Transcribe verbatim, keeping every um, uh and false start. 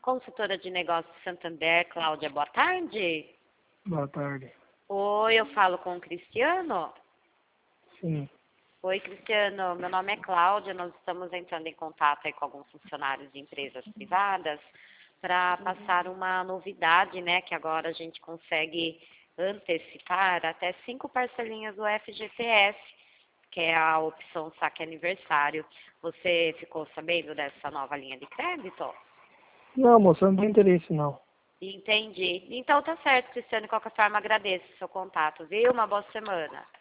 Consultora de Negócios Santander, Cláudia, boa tarde. Boa tarde. Oi, eu falo com o Cristiano? Sim. Oi, Cristiano, meu nome é Cláudia, nós estamos entrando em contato aí com alguns funcionários de empresas privadas para passar uma novidade, né, que agora a gente consegue antecipar até cinco parcelinhas do F G T S, que é a opção saque aniversário. Você ficou sabendo dessa nova linha de crédito? Não, moça, não tem interesse, não. Entendi. Então tá certo, Cristiano. De qualquer forma, agradeço o seu contato, viu? Uma boa semana.